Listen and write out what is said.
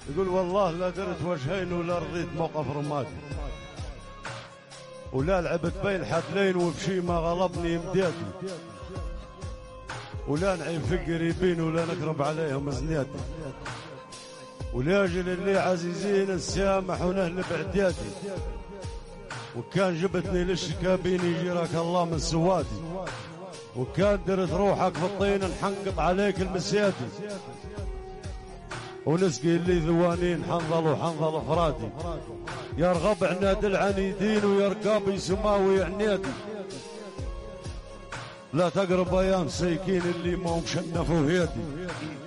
يقول والله لا درت وجهين ولا رضيت موقف رمادي، ولا لعبت بين حفلين وبشي ما غلبني مدياتي، ولا نعيب في قريبين ولا نقرب عليهم زنياتي، ولاجل اللي عزيزين نسامح ونهل بعدياتي، وكان جبتني للشكابين يجيرك الله من سوادي، وكان درت روحك في الطين نحنقط عليك المسياتي، ونسقي اللي ذوانين حنظل فرادي، يرغب عناد العنيدين ويرقب سماوي عنيتي، لا تقرب ايام سيكين اللي ما مشنفوا هيدي.